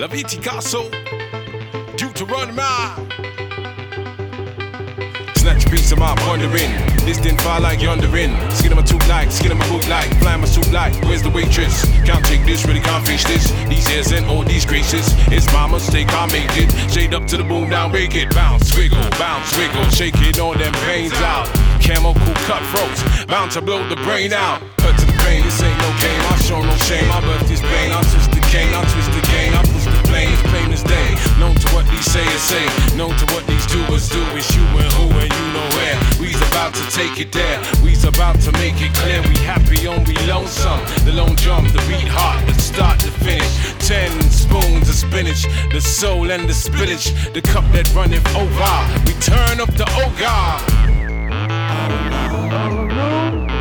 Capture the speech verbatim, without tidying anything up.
La Viticasso, Deuteronomy. Snatch a piece of my pondering. This didn't fire like yondering. Skin of my tooth like, skin of my boot like, flying my suit like. Where's the waitress? Can't take this, really can't face this. These hairs and all these graces. It's my mistake, I make it. Shade up to the boom, now break it. Bounce, wiggle, bounce, wiggle. Shake it, all them pains out. Camel cool cutthroats, bound to blow the brain out. Cut to the brain, this ain't no game. I show no shame, I birth this pain. I twist the cane, I twist the game. I push the planes, plain as day. Known to what these sayers say, known to what these doers do. It's you and who and you know where. We's about to take it there, we's about to make it clear. We happy on we lonesome, the lone drum, the beat hot, the start to finish. Ten spoons of spinach, the soul and the spinach, the cup that runneth over. We turn up the ogre.